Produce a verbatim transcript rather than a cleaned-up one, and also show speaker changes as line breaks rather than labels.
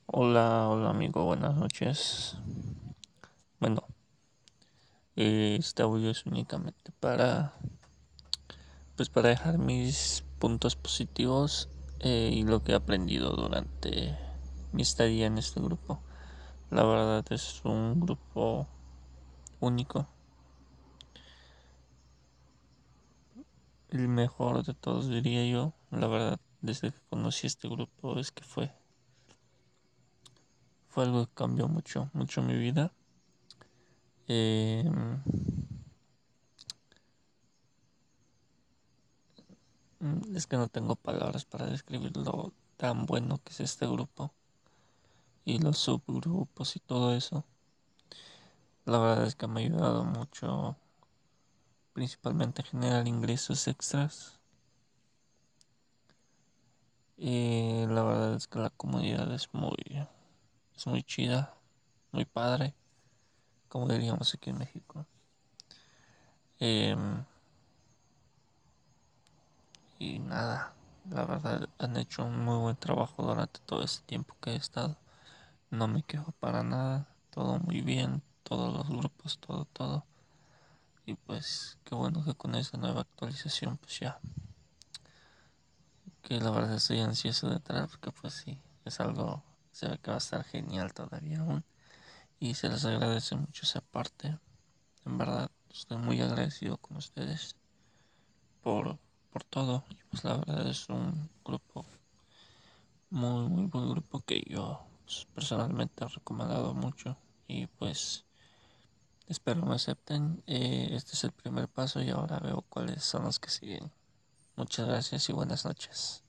Hola, hola amigo, buenas noches. Bueno, eh, este audio es únicamente para, pues para dejar mis puntos positivos eh, y lo que he aprendido durante mi estadía en este grupo. La verdad es un grupo único, el mejor de todos diría yo. La verdad, desde que conocí este grupo es que fue, fue algo que cambió mucho, mucho mi vida. Eh, Mm, Es que no tengo palabras para describir lo tan bueno que es este grupo y los subgrupos y todo eso. La verdad es que me ha ayudado mucho, principalmente a generar ingresos extras. Y la verdad es que la comunidad es muy, es muy chida, muy padre, como diríamos aquí en México. Em, y nada, la verdad han hecho un muy buen trabajo durante todo este tiempo que he estado. No me quejo para nada, todo muy bien, todos los grupos, todo, todo. Y pues qué bueno que con esa nueva actualización pues ya, que la verdad estoy ansioso de entrar porque pues sí, es algo, se ve que va a estar genial todavía aún. Y se les agradece mucho esa parte. En verdad, estoy muy agradecido con ustedes por, por todo. Y pues la verdad es un grupo, muy, muy buen grupo que yo pues, personalmente he recomendado mucho. Y pues espero me acepten. Eh, este es el primer paso y ahora veo cuáles son los que siguen. Muchas gracias y buenas noches.